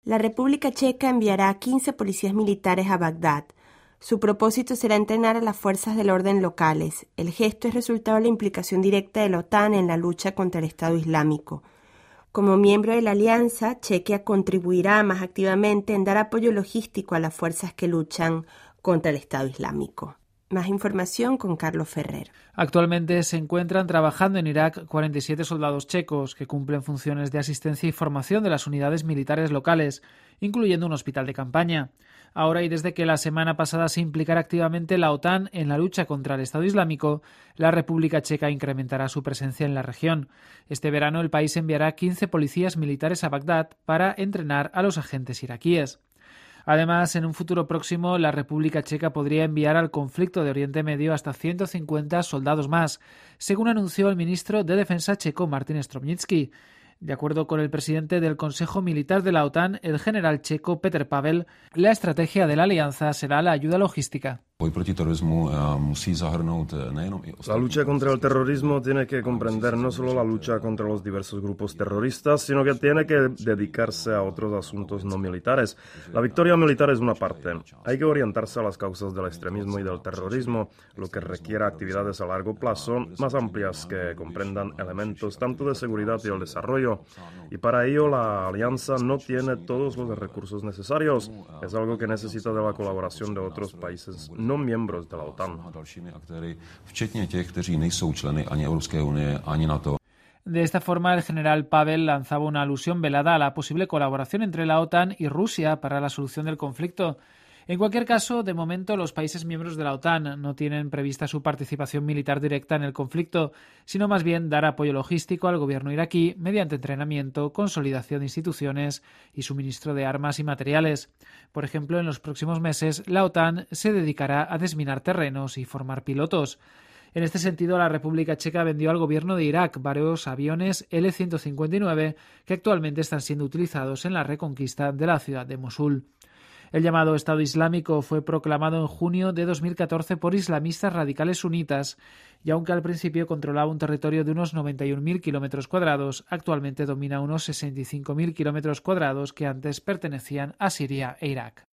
La República Checa enviará a 15 policías militares a Bagdad. Su propósito será entrenar a las fuerzas del orden locales. El gesto es resultado de la implicación directa de la OTAN en la lucha contra el Estado Islámico. Como miembro de la alianza, Chequia contribuirá más activamente en dar apoyo logístico a las fuerzas que luchan contra el Estado Islámico. Más información con Carlos Ferrer. Actualmente se encuentran trabajando en Irak 47 soldados checos que cumplen funciones de asistencia y formación de las unidades militares locales, incluyendo un hospital de campaña. Ahora y desde que la semana pasada se implicara activamente la OTAN en la lucha contra el Estado Islámico, la República Checa incrementará su presencia en la región. Este verano el país enviará 15 policías militares a Bagdad para entrenar a los agentes iraquíes. Además, en un futuro próximo, la República Checa podría enviar al conflicto de Oriente Medio hasta 150 soldados más, según anunció el ministro de Defensa checo Martin Stropnický. De acuerdo con el presidente del Consejo Militar de la OTAN, el general checo Petr Pavel, la estrategia de la alianza será la ayuda logística. La lucha contra el terrorismo tiene que comprender no solo la lucha contra los diversos grupos terroristas, sino que tiene que dedicarse a otros asuntos no militares. La victoria militar es una parte. Hay que orientarse a las causas del extremismo y del terrorismo, lo que requiere actividades a largo plazo, más amplias que comprendan elementos tanto de seguridad y el desarrollo. Y para ello la alianza no tiene todos los recursos necesarios. Es algo que necesita de la colaboración de otros países no miembros de la OTAN. De esta forma, el general Pavel lanzaba una alusión velada a la posible colaboración entre la OTAN y Rusia para la solución del conflicto. En cualquier caso, de momento los países miembros de la OTAN no tienen prevista su participación militar directa en el conflicto, sino más bien dar apoyo logístico al gobierno iraquí mediante entrenamiento, consolidación de instituciones y suministro de armas y materiales. Por ejemplo, en los próximos meses, la OTAN se dedicará a desminar terrenos y formar pilotos. En este sentido, la República Checa vendió al gobierno de Irak varios aviones L-159 que actualmente están siendo utilizados en la reconquista de la ciudad de Mosul. El llamado Estado Islámico fue proclamado en junio de 2014 por islamistas radicales sunitas y aunque al principio controlaba un territorio de unos 91.000 kilómetros cuadrados, actualmente domina unos 65.000 kilómetros cuadrados que antes pertenecían a Siria e Irak.